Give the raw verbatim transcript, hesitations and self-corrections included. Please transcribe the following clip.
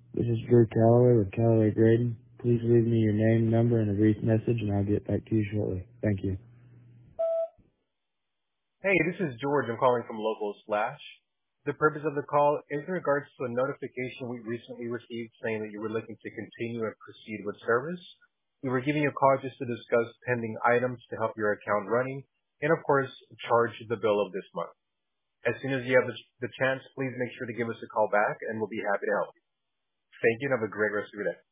This is Drew Calloway with Calloway Graydon. Please leave me your name, number, and a brief message, and I'll get back to you shortly. Thank you. Hey, this is George. I'm calling from Local Slash. The purpose of the call is in regards to a notification we recently received saying that you were looking to continue and proceed with service. We were giving you a call just to discuss pending items to help your account running and, of course, charge the bill of this month. As soon as you have the, the chance, please make sure to give us a call back and we'll be happy to help you. Thank you and have a great rest of your day.